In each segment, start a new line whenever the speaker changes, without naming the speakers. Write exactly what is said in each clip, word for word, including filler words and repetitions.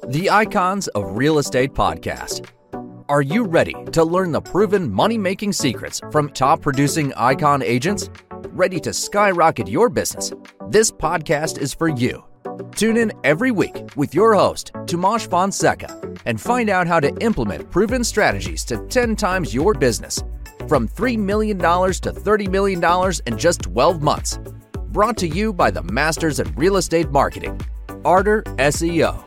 The Icons of Real Estate Podcast. Are you ready to learn the proven money-making secrets from top-producing Icon agents? Ready to skyrocket your business? This podcast is for you. Tune in every week with your host, Tomasz Fonseca, and find out how to implement proven strategies to ten times your business, from three million dollars to thirty million dollars in just twelve months. Brought to you by the Masters in Real Estate Marketing, Arter S E O.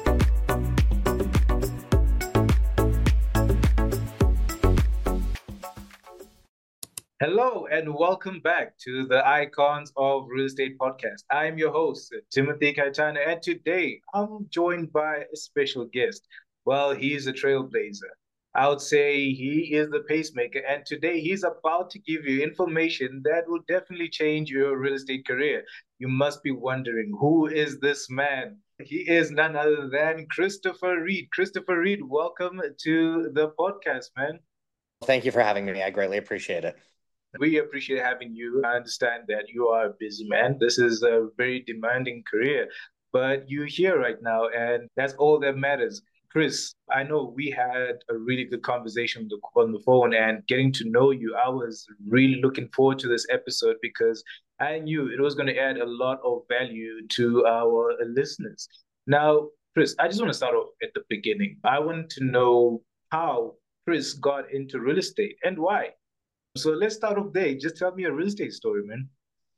Hello and welcome back to the Icons of Real Estate Podcast. I'm your host, Timothy Kaitana, and today I'm joined by a special guest. Well, he's a trailblazer. I would say he is the pacemaker, and today he's about to give you information that will definitely change your real estate career. You must be wondering, who is this man? He is none other than Christopher Reed. Christopher Reed, welcome to the podcast, man.
Thank you for having me. I greatly appreciate it.
We appreciate having you. I understand that you are a busy man. This is a very demanding career, but you're here right now, and that's all that matters. Chris, I know we had a really good conversation on the phone, and getting to know you, I was really looking forward to this episode because I knew it was going to add a lot of value to our listeners. Now, Chris, I just want to start off at the beginning. I want to know how Chris got into real estate and why. So let's start off there. Just tell me a real estate story, man.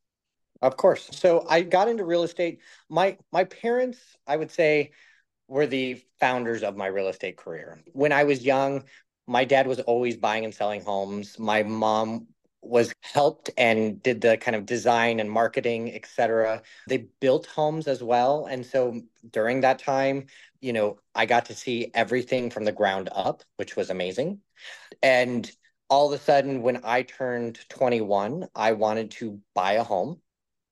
Of course. So I got into real estate. My my parents, I would say, were the founders of my real estate career. When I was young, my dad was always buying and selling homes. My mom was helped and did the kind of design and marketing, et cetera. They built homes as well. And so during that time, you know, I got to see everything from the ground up, which was amazing. And all of a sudden, when I turned twenty-one, I wanted to buy a home.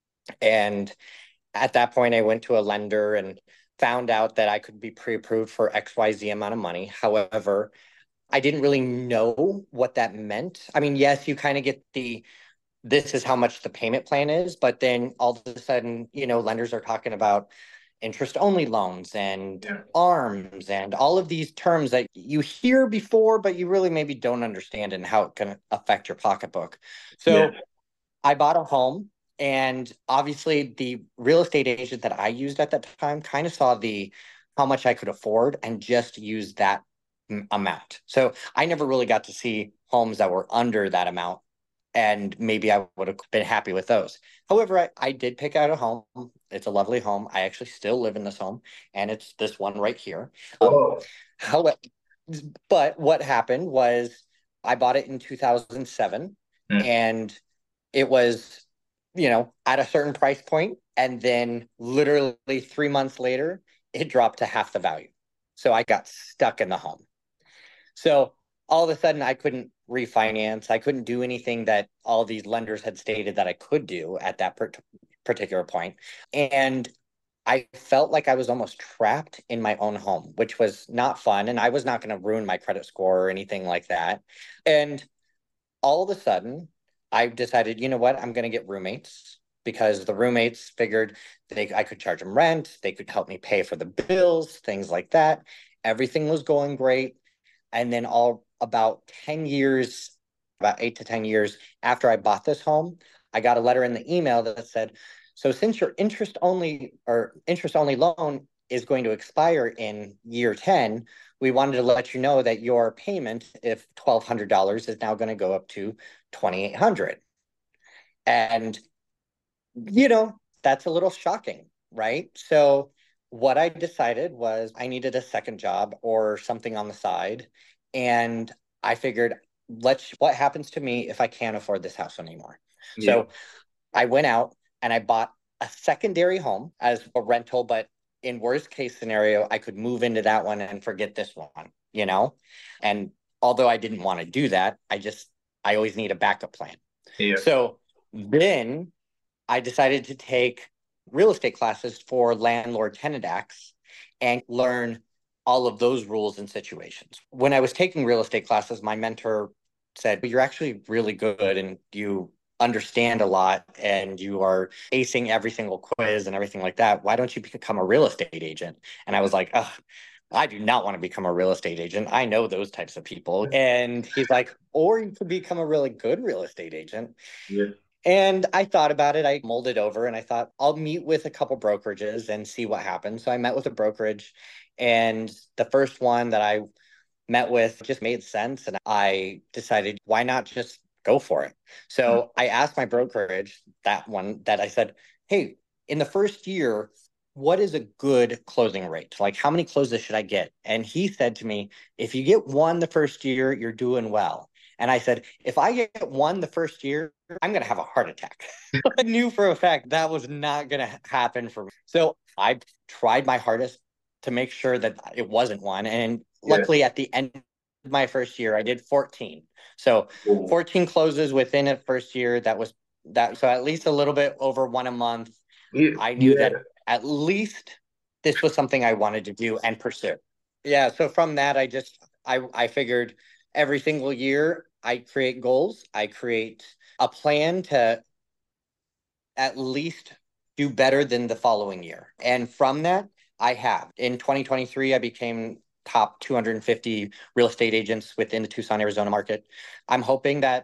And at that point, I went to a lender and found out that I could be pre-approved for X Y Z amount of money. However, I didn't really know what that meant. I mean, yes, you kind of get the, this is how much the payment plan is, but then all of a sudden, you know, lenders are talking about interest-only loans and yeah. ARMs and all of these terms that you hear before, but you really maybe don't understand and how it can affect your pocketbook. So yeah. I bought a home, and obviously the real estate agent that I used at that time kind of saw the how much I could afford and just used that m- amount. So I never really got to see homes that were under that amount, and maybe I would have been happy with those. However, I, I did pick out a home. It's a lovely home. I actually still live in this home, and it's this one right here. Um, how, but what happened was I bought it in two thousand seven, mm. and it was, you know, at a certain price point, and then literally three months later, it dropped to half the value. So I got stuck in the home. So all of a sudden, I couldn't refinance. I couldn't do anything that all these lenders had stated that I could do at that per- particular point. And I felt like I was almost trapped in my own home, which was not fun. And I was not going to ruin my credit score or anything like that. And all of a sudden, I decided, you know what, I'm going to get roommates, because the roommates figured they I could charge them rent. They could help me pay for the bills, things like that. Everything was going great. And then all about ten years, about eight to ten years after I bought this home, I got a letter in the email that said, so since your interest only or interest only loan is going to expire in year ten, we wanted to let you know that your payment, if twelve hundred dollars, is now going to go up to twenty-eight hundred dollars. And, you know, that's a little shocking, right? So what I decided was I needed a second job or something on the side. And I figured, let's, what happens to me if I can't afford this house anymore? Yeah. So I went out and I bought a secondary home as a rental, but in worst case scenario, I could move into that one and forget this one, you know? And although I didn't want to do that, I just, I always need a backup plan. Yeah. So then I decided to take real estate classes for landlord tenant acts and learn all of those rules and situations. When I was taking real estate classes, my mentor said, but you're actually really good and you understand a lot and you are acing every single quiz and everything like that. Why don't you become a real estate agent? And I was like, oh, I do not want to become a real estate agent. I know those types of people. And he's like, or you could become a really good real estate agent.
Yeah.
And I thought about it. I mulled it over and I thought I'll meet with a couple brokerages and see what happens. So I met with a brokerage, and the first one that I met with just made sense. And I decided, why not just go for it? So I asked my brokerage, that one, that I said, hey, in the first year, what is a good closing rate? Like, how many closes should I get? And he said to me, if you get one the first year, you're doing well. And I said, if I get one the first year, I'm going to have a heart attack. I knew for a fact that was not going to happen for me. So I tried my hardest to make sure that it wasn't one. And
Yeah.
luckily, at the end of my first year, I did fourteen. So
Ooh.
fourteen closes within the first year. That was that. So at least a little bit over one a month.
Yeah.
I knew
Yeah.
that at least this was something I wanted to do and pursue. Yeah. So from that, I just, I, I figured every single year I create goals. I create a plan to at least do better than the following year. And from that, I have. In twenty twenty-three, I became top two hundred fifty real estate agents within the Tucson, Arizona market. I'm hoping that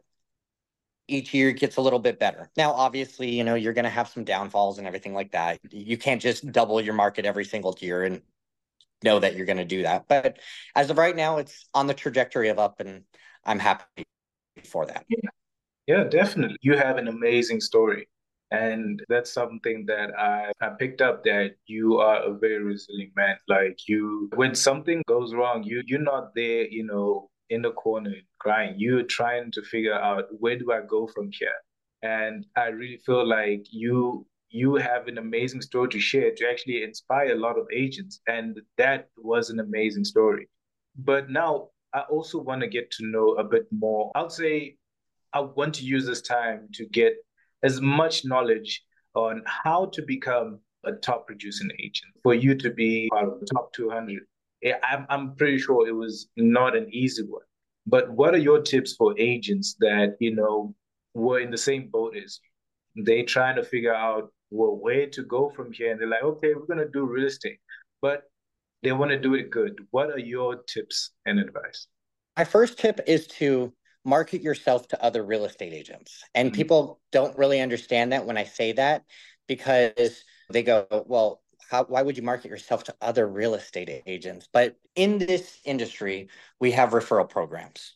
each year gets a little bit better. Now, obviously, you know, you're going to have some downfalls and everything like that. You can't just double your market every single year and know that you're going to do that. But as of right now, it's on the trajectory of up, and I'm happy for that.
Yeah, yeah, definitely. You have an amazing story. And that's something that I, I picked up, that you are a very resilient man. Like, you, when something goes wrong, you you're not there, you know, in the corner crying. You're trying to figure out, where do I go from here? And I really feel like you you have an amazing story to share, to actually inspire a lot of agents. And that was an amazing story. But now I also want to get to know a bit more. I'll say I want to use this time to get as much knowledge on how to become a top producing agent. For you to be part of the top two hundred, yeah, I'm, I'm pretty sure it was not an easy one. But what are your tips for agents that, you know, were in the same boat as you? They trying to figure out, well, where to go from here. And they're like, okay, we're going to do real estate, but they want to do it good. What are your tips and advice?
My first tip is to market yourself to other real estate agents. And
Mhm.
people don't really understand that when I say that, because they go, well, how, why would you market yourself to other real estate agents? But in this industry, we have referral programs.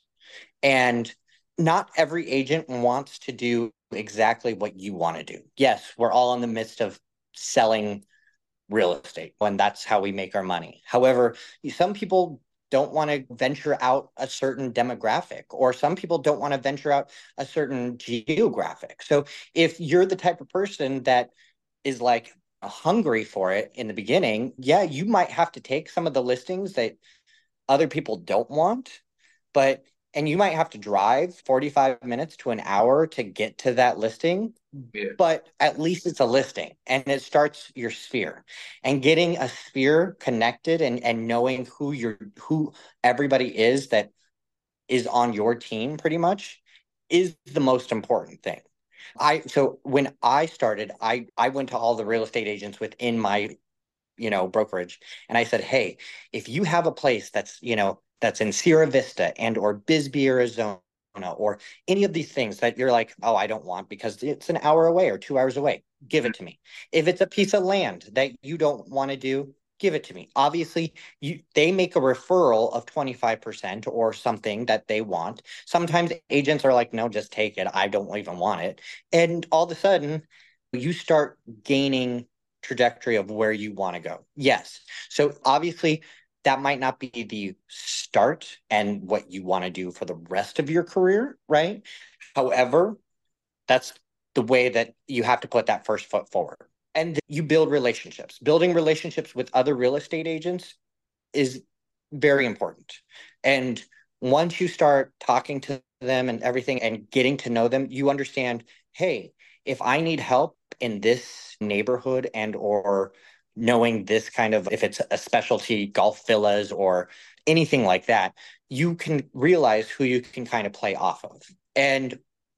And not every agent wants to do exactly what you want to do. Yes, we're all in the midst of selling real estate, and that's how we make our money. However, some people don't want to venture out a certain demographic, or some people don't want to venture out a certain geographic. So if you're the type of person that is like hungry for it in the beginning, yeah, you might have to take some of the listings that other people don't want, but and you might have to drive forty-five minutes to an hour to get to that listing,
Yeah.
but at least it's a listing and it starts your sphere. And getting a sphere connected and, and knowing who you're who everybody is that is on your team pretty much is the most important thing. I so when I started, I I went to all the real estate agents within my, you know, brokerage. And I said, hey, if you have a place that's, you know, that's in Sierra Vista and or Bisbee, Arizona, or any of these things that you're like, oh, I don't want because it's an hour away or two hours away, give it to me. If it's a piece of land that you don't want to do, give it to me. Obviously, you they make a referral of twenty-five percent or something that they want. Sometimes agents are like, no, just take it. I don't even want it. And all of a sudden, you start gaining trajectory of where you want to go. Yes. So obviously that might not be the start and what you want to do for the rest of your career, right? However, that's the way that you have to put that first foot forward. And you build relationships. Building relationships with other real estate agents is very important. And once you start talking to them and everything and getting to know them, you understand, hey, if I need help in this neighborhood and or knowing this kind of, if it's a specialty golf villas or anything like that, you can realize who you can kind of play off of. And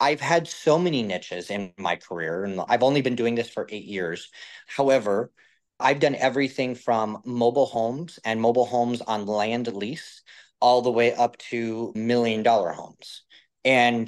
I've had so many niches in my career, and I've only been doing this for eight years. However, I've done everything from mobile homes and mobile homes on land lease all the way up to million dollar homes. And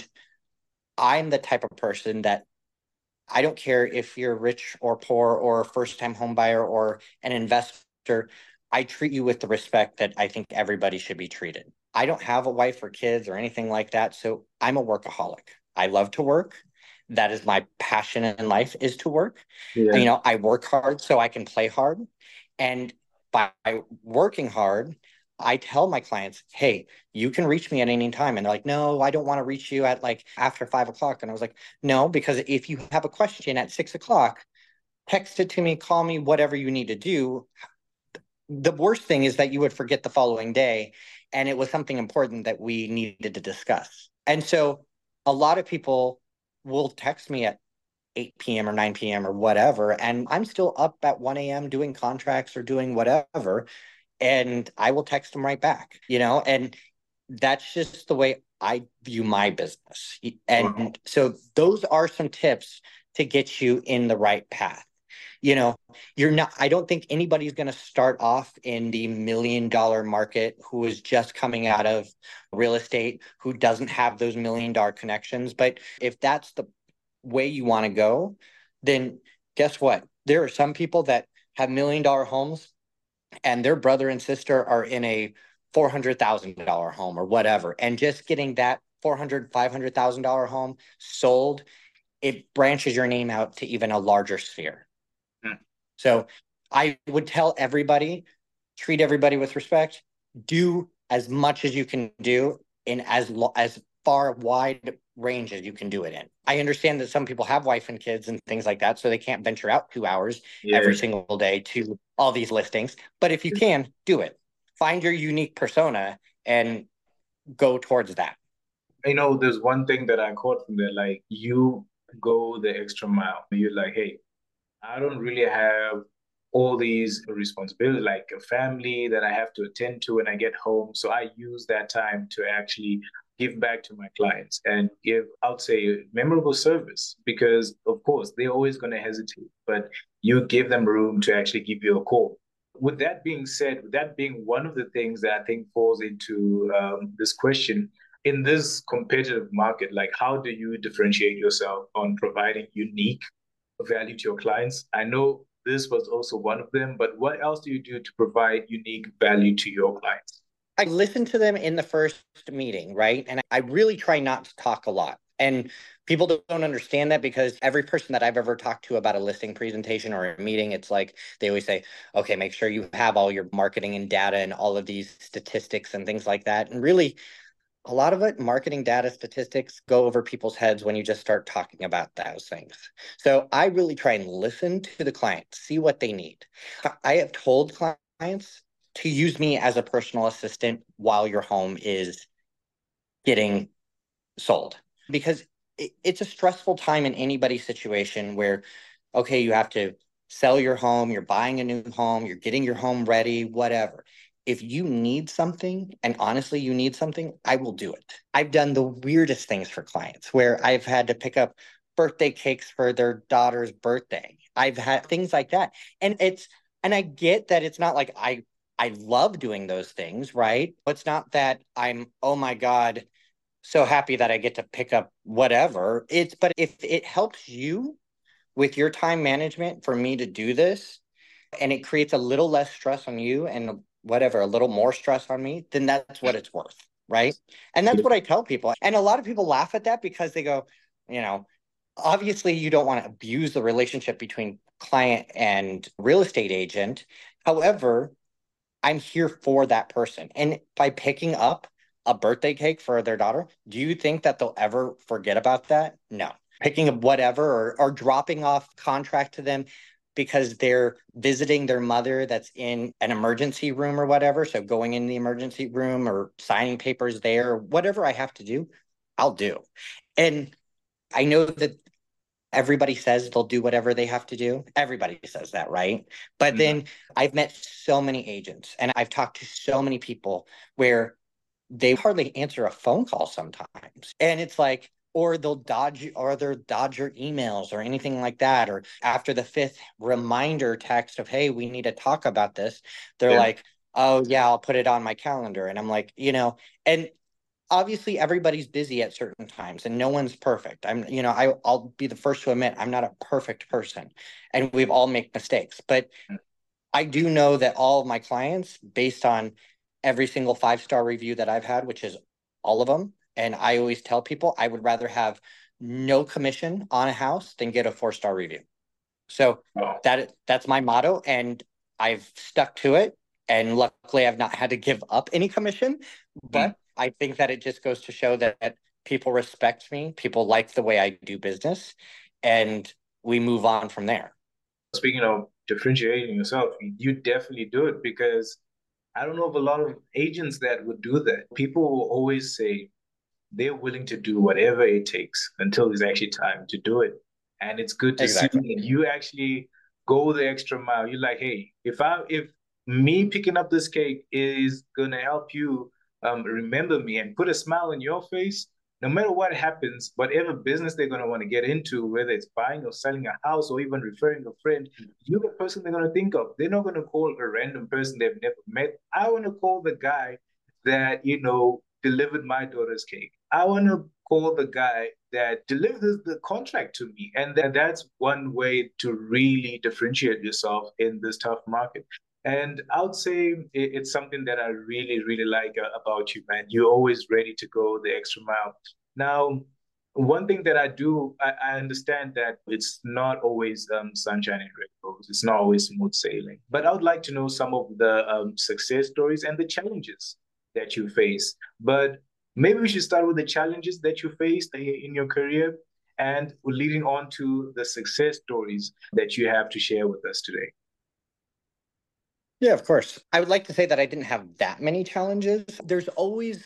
I'm the type of person that I don't care if you're rich or poor or a first time home buyer or an investor. I treat you with the respect that I think everybody should be treated. I don't have a wife or kids or anything like that. So I'm a workaholic. I love to work. That is my passion in life, is to work.
Yeah.
You know, I work hard so I can play hard. And by working hard, I tell my clients, hey, you can reach me at any time. And they're like, no, I don't want to reach you at like after five o'clock. And I was like, no, because if you have a question at six o'clock, text it to me, call me, whatever you need to do. The worst thing is that you would forget the following day, and it was something important that we needed to discuss. And so a lot of people will text me at eight p.m. or nine p.m. or whatever, and I'm still up at one a.m. doing contracts or doing whatever, and I will text them right back, you know, and that's just the way I view my business. And wow. So those are some tips to get you in the right path. You know, you're not, I don't think anybody's going to start off in the million dollar market who is just coming out of real estate, who doesn't have those million dollar connections. But if that's the way you want to go, then guess what? There are some people that have million dollar homes and their brother and sister are in a four hundred thousand dollars home or whatever. And just getting that four hundred thousand dollars, five hundred thousand dollars home sold, it branches your name out to even a larger sphere. So I would tell everybody, treat everybody with respect, do as much as you can do in as lo- as far wide range as you can do it in. I understand that some people have wife and kids and things like that, so they can't venture out two hours yeah. every single day to all these listings. But if you can, do it. Find your unique persona and go towards that.
You know, there's one thing that I caught from there, like you go the extra mile. You're like, hey, I don't really have all these responsibilities, like a family that I have to attend to when I get home. So I use that time to actually give back to my clients and give, I would say, memorable service, because of course they're always going to hesitate, but you give them room to actually give you a call. With that being said, with that being one of the things that I think falls into um, this question, in this competitive market, like how do you differentiate yourself on providing unique value to your clients? I know this was also one of them, but what else do you do to provide unique value to your clients?
I listen to them in the first meeting, right? And I really try not to talk a lot. And people don't understand that, because every person that I've ever talked to about a listing presentation or a meeting, it's like they always say, okay, make sure you have all your marketing and data and all of these statistics and things like that. And really, a lot of it, marketing data statistics, go over people's heads when you just start talking about those things. So I really try and listen to the client, see what they need. I have told clients to use me as a personal assistant while your home is getting sold, because it's a stressful time in anybody's situation where, okay, you have to sell your home, you're buying a new home, you're getting your home ready, whatever. If you need something, and honestly, you need something, I will do it. I've done the weirdest things for clients where I've had to pick up birthday cakes for their daughter's birthday. I've had things like that. And it's, and I get that it's not like I, I love doing those things, right? It's not that I'm, oh my God, so happy that I get to pick up whatever. It's, but if it helps you with your time management for me to do this, and it creates a little less stress on you and whatever, a little more stress on me, then that's what it's worth, right? And that's what I tell people. And a lot of people laugh at that because they go, you know, obviously you don't want to abuse the relationship between client and real estate agent. However, I'm here for that person. And by picking up a birthday cake for their daughter, do you think that they'll ever forget about that? No. Picking up whatever, or, or dropping off contract to them because they're visiting their mother that's in an emergency room or whatever. So going in the emergency room or signing papers there, whatever I have to do, I'll do. And I know that everybody says they'll do whatever they have to do. Everybody says that, right? But mm-hmm. then I've met so many agents and I've talked to so many people where they hardly answer a phone call sometimes. And it's like, or they'll dodge or they'll dodge your emails or anything like that. Or after the fifth reminder text of, hey, we need to talk about this, they're
Yeah.
like, oh yeah, I'll put it on my calendar. And I'm like, you know, and obviously everybody's busy at certain times and no one's perfect. I'm, you know, I, I'll be the first to admit I'm not a perfect person and we've all make mistakes, but I do know that all of my clients, based on every single five-star review that I've had, which is all of them, and I always tell people I would rather have no commission on a house than get a four-star review. So
Oh.
that that's my motto, and I've stuck to it. And luckily, I've not had to give up any commission. But mm. I think that it just goes to show that, that people respect me, people like the way I do business, and we move on from there.
Speaking of differentiating yourself, you definitely do it, because I don't know of a lot of agents that would do that. People will always say they're willing to do whatever it takes until there's actually time to do it. And it's good to exactly. see you actually go the extra mile. You're like, hey, if I if me picking up this cake is gonna help you um, remember me and put a smile on your face, no matter what happens, whatever business they're going to want to get into, whether it's buying or selling a house or even referring a friend, you're the person they're going to think of. They're not going to call a random person they've never met. I want to call the guy that, you know, delivered my daughter's cake. I want to call the guy that delivered the contract to me. And that's one way to really differentiate yourself in this tough market. And I would say it's something that I really, really like about you, man. You're always ready to go the extra mile. Now, one thing that I do, I, I understand that it's not always um, sunshine and rainbows. It's not always smooth sailing. But I would like to know some of the um, success stories and the challenges that you face. But maybe we should start with the challenges that you faced in your career and leading on to the success stories that you have to share with us today.
Yeah, of course. I would like to say that I didn't have that many challenges. There's always,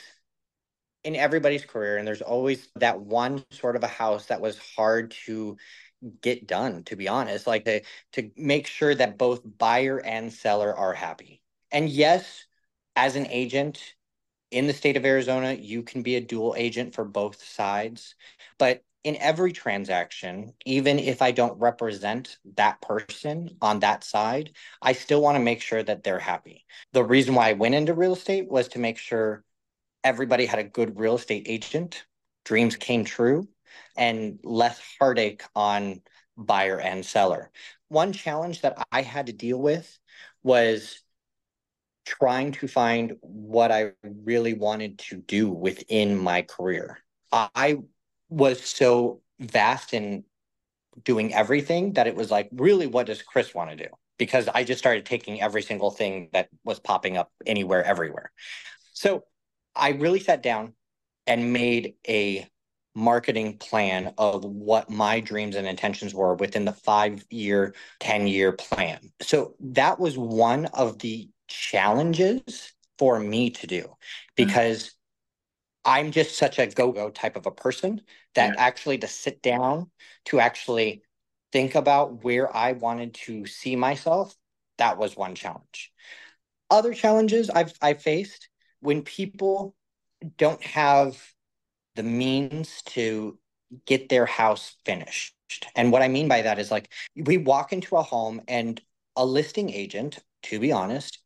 in everybody's career, and there's always that one sort of a house that was hard to get done, to be honest, like to, to make sure that both buyer and seller are happy. And yes, as an agent in the state of Arizona, you can be a dual agent for both sides. But in every transaction, even if I don't represent that person on that side, I still want to make sure that they're happy. The reason why I went into real estate was to make sure everybody had a good real estate agent, dreams came true, and less heartache on buyer and seller. One challenge that I had to deal with was trying to find what I really wanted to do within my career. I was so vast in doing everything that it was like, really, what does Chris want to do? Because I just started taking every single thing that was popping up anywhere, everywhere. So I really sat down and made a marketing plan of what my dreams and intentions were within the five-year, ten-year plan. So that was one of the challenges for me to do, because I'm just such a go-go type of a person that yeah. actually to sit down to actually think about where I wanted to see myself, that was one challenge. Other challenges I've, I've faced, when people don't have the means to get their house finished. And what I mean by that is, like, we walk into a home and a listing agent, to be honest,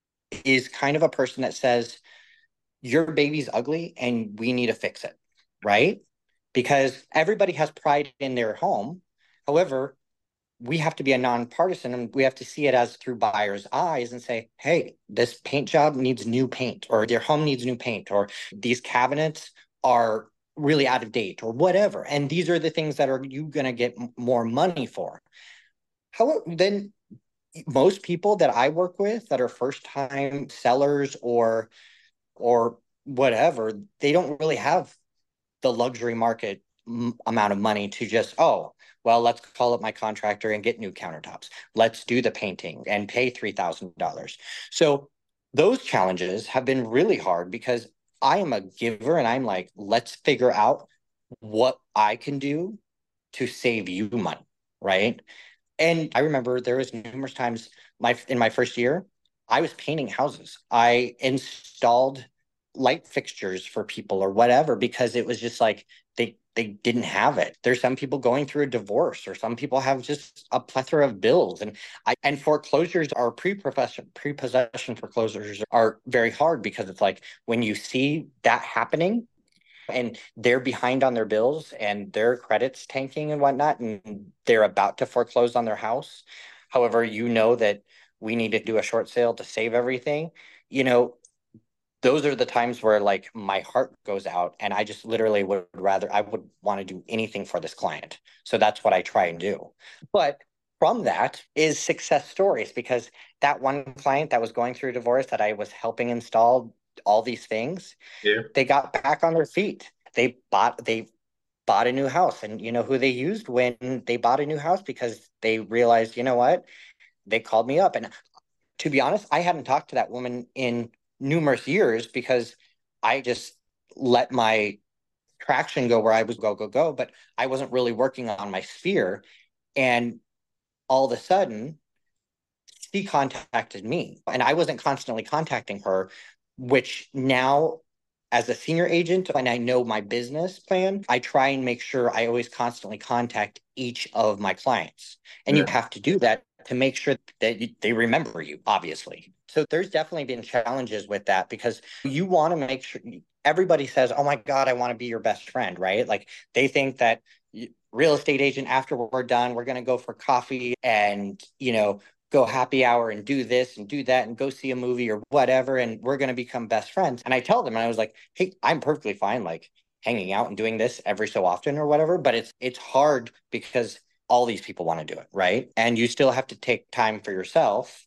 is kind of a person that says, your baby's ugly and we need to fix it, right? Because everybody has pride in their home. However, we have to be a nonpartisan and we have to see it as through buyers' eyes and say, hey, this paint job needs new paint, or their home needs new paint, or these cabinets are really out of date, or whatever. And these are the things that are you going to get more money for. However, then most people that I work with that are first-time sellers or or whatever, they don't really have the luxury market m- amount of money to just, oh, well, let's call up my contractor and get new countertops. Let's do the painting and pay three thousand dollars. So those challenges have been really hard, because I am a giver and I'm like, let's figure out what I can do to save you money, right? And I remember there was numerous times my in my first year, I was painting houses. I installed light fixtures for people or whatever, because it was just like they they didn't have it. There's some people going through a divorce, or some people have just a plethora of bills. And I and foreclosures are pre-possession pre-possession foreclosures are very hard, because it's like when you see that happening and they're behind on their bills and their credit's tanking and whatnot, and they're about to foreclose on their house. However, you know that we need to do a short sale to save everything. You know, those are the times where like my heart goes out, and I just literally would rather, I would want to do anything for this client. So that's what I try and do. But from that is success stories, because that one client that was going through a divorce that I was helping install all these things,
Yeah.
they got back on their feet. They bought, they bought a new house. And you know who they used when they bought a new house? Because they realized, you know what? They called me up. And to be honest, I hadn't talked to that woman in numerous years, because I just let my traction go where I was go, go, go, but I wasn't really working on my sphere. And all of a sudden, she contacted me, and I wasn't constantly contacting her, which now, as a senior agent, and I know my business plan, I try and make sure I always constantly contact each of my clients. And
Yeah.
you have to do that to make sure that you, they remember you, obviously. So there's definitely been challenges with that, because you want to make sure everybody says, oh my God, I want to be your best friend, right? Like they think that real estate agent, after we're done, we're going to go for coffee and, you know, go happy hour and do this and do that and go see a movie or whatever, and we're going to become best friends. And I tell them, and I was like, hey, I'm perfectly fine like hanging out and doing this every so often or whatever, but it's it's hard because all these people want to do it, right? And you still have to take time for yourself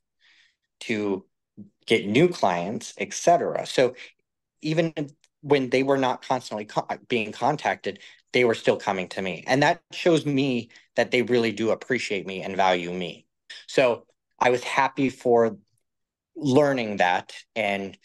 to get new clients, et cetera. So even when they were not constantly co- being contacted, they were still coming to me. And that shows me that they really do appreciate me and value me. So I was happy for learning that and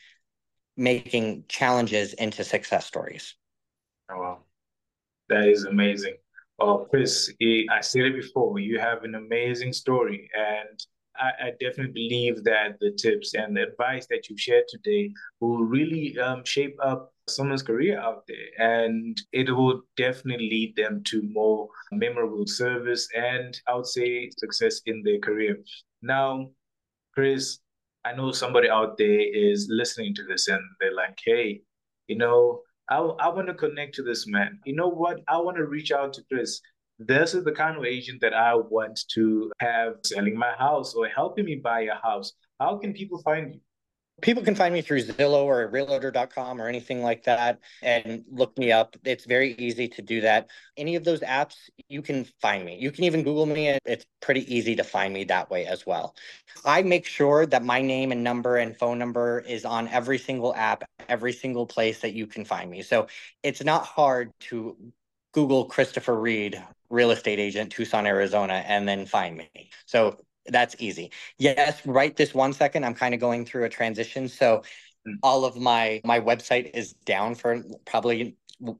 making challenges into success stories.
Oh, wow. That is amazing. Oh, Chris, eh, I said it before, you have an amazing story. And I, I definitely believe that the tips and the advice that you shared today will really um, shape up someone's career out there. And it will definitely lead them to more memorable service and I would say success in their career. Now, Chris, I know somebody out there is listening to this and they're like, hey, you know, I, I want to connect to this man. You know what? I want to reach out to Chris. This is the kind of agent that I want to have selling my house or helping me buy a house. How can people find you?
People can find me through Zillow or realtor dot com or anything like that and look me up. It's very easy to do that. Any of those apps, you can find me. You can even Google me. It's pretty easy to find me that way as well. I make sure that my name and number and phone number is on every single app, every single place that you can find me. So it's not hard to Google Christopher Reed, real estate agent, Tucson, Arizona, and then find me. So that's easy. Yes, right this one second, I'm kind of going through a transition. So all of my my website is down for probably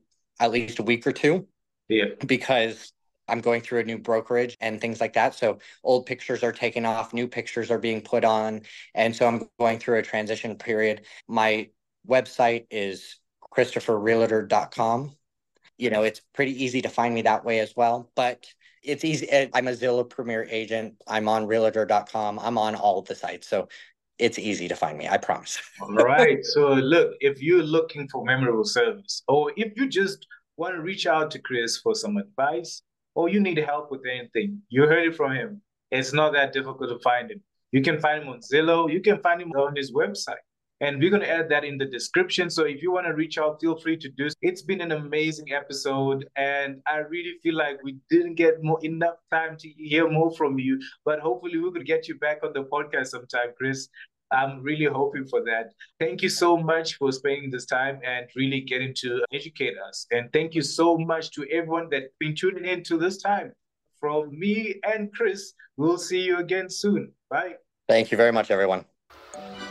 at least a week or two.
Yeah.
Because I'm going through a new brokerage and things like that. So old pictures are taken off, new pictures are being put on. And so I'm going through a transition period. My website is christopher realtor dot com. You know, it's pretty easy to find me that way as well. But it's easy. I'm a Zillow Premier agent. I'm on realtor dot com. I'm on all of the sites. So it's easy to find me. I promise.
All right. So look, if you're looking for memorable service, or if you just want to reach out to Chris for some advice, or you need help with anything, you heard it from him. It's not that difficult to find him. You can find him on Zillow. You can find him on his website. And we're going to add that in the description. So if you want to reach out, feel free to do so. It's been an amazing episode. And I really feel like we didn't get more enough time to hear more from you. But hopefully we could get you back on the podcast sometime, Chris. I'm really hoping for that. Thank you so much for spending this time and really getting to educate us. And thank you so much to everyone that's been tuning in to this time. From me and Chris, we'll see you again soon. Bye.
Thank you very much, everyone.